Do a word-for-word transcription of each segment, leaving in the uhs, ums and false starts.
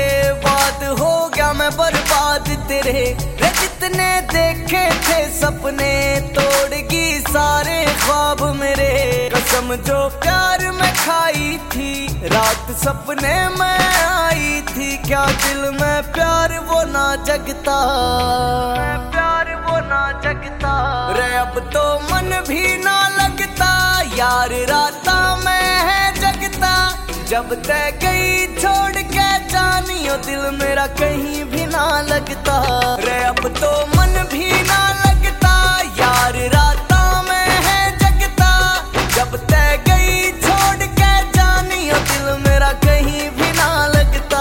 बाद हो गया मैं बर्बाद तेरे रे। जितने देखे थे सपने तोड़गी सारे ख्वाब मेरे। कसम जो प्यार में खाई थी रात सपने में आई थी। क्या दिल में प्यार वो ना जगता, प्यार वो ना जगता रे। अब तो मन भी ना लगता यार राता में है जगता। जब तय गई छोड़ के जानियो दिल मेरा कहीं भी ना लगता रे। अब तो मन भी ना लगता यार राता में है जगता। जब तय गई छोड़ के जानियो दिल मेरा कहीं भी ना लगता।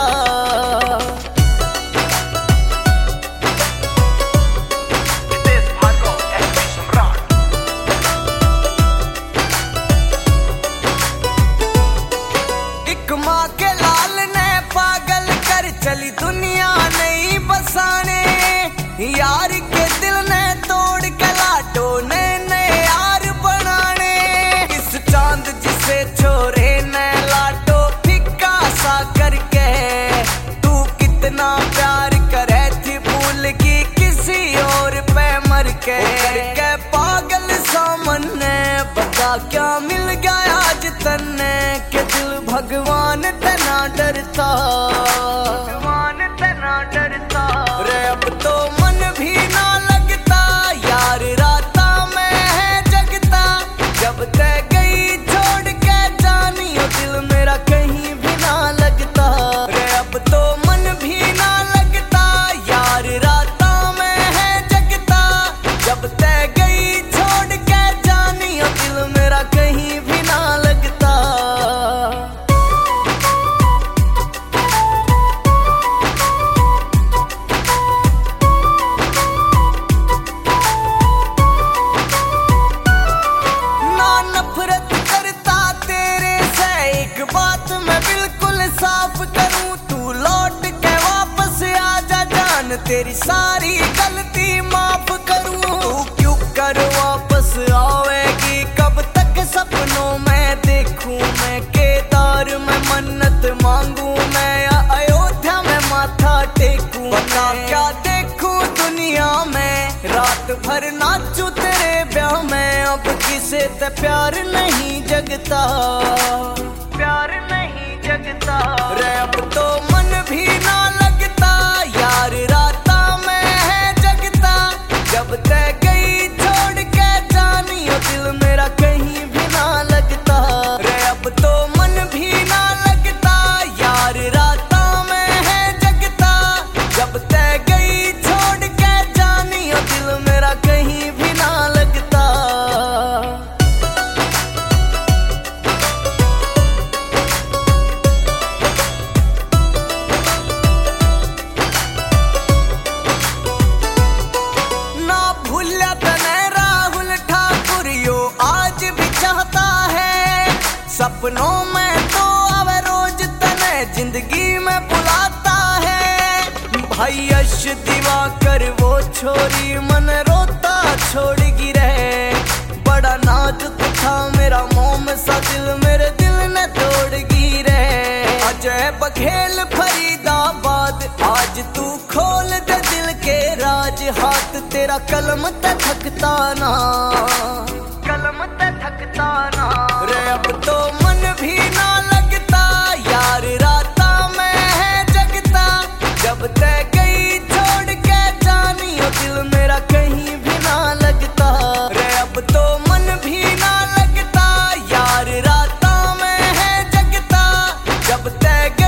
एक माँ के लाल ने पागल कर चली दुनिया नहीं बसाने। यार के दिल ने तोड़ के लाडो ने नए यार बनाने। इस चांद जिसे छोरे ने लाडो फिक्का सा करके। तू कितना प्यार करे थी भूल की किसी और पे मर के। करके पागल सामने बता क्या मिल गया आज तन्ने। के दिल भगवान तना डरता, भगवान तना डरता रे। अब तो मन भी ना लगता यार राता में है जगता। जब तय गई छोड़ के जानियो दिल मेरा कहीं भी ना लगता रे। अब तो मन भी ना लगता यार राता में है जगता। जब तय गई छोड़ के जानियो दिल मेरा कहीं भी ना लगता। बात मैं बिल्कुल साफ करूं तू लौट के वापस आ जा जान। तेरी सारी गलती माफ करूं। तू क्यों कर वापस आवेगी कब तक सपनों में देखूं मैं। केदार में मन्नत मांगू मैं या अयोध्या में माथा टेकूं। बता क्या देखूं दुनिया में रात भर नाचूं तेरे ब्याह में। अब किसे ते प्यार नहीं जगता, प्यार नहीं जगता रे। अब तो मन भी ना लगता यार राता में है जगता। जब तय गई छोड़ के जानियो दिल मेरा कहीं भी ना लगता रे। अब तो मन भी ना लगता यार राता में है जगता। जब तय गई छोड़ के जानियो दिल मेरा कहीं भी ना लगता। सपनों में तो अब रोज तने जिंदगी में बुलाता है। भाई यश दिवाकर वो छोरी मन रोता छोड़ गिरे। बड़ा नाजुक था मेरा मोम सा दिल मेरे दिल ने तोड़ गिरे। अजय बघेल फरीदाबाद आज तू खोल दे दिल के राज। हाथ तेरा कलम ते थकता ना, कलम ते थकता ना रे। अब तो मन भी ना लगता यार राता में है जगता। जब तय गई छोड़ के जानियो दिल मेरा कहीं भी ना लगता रे। अब तो मन भी ना लगता यार राता में है जगता। जब तय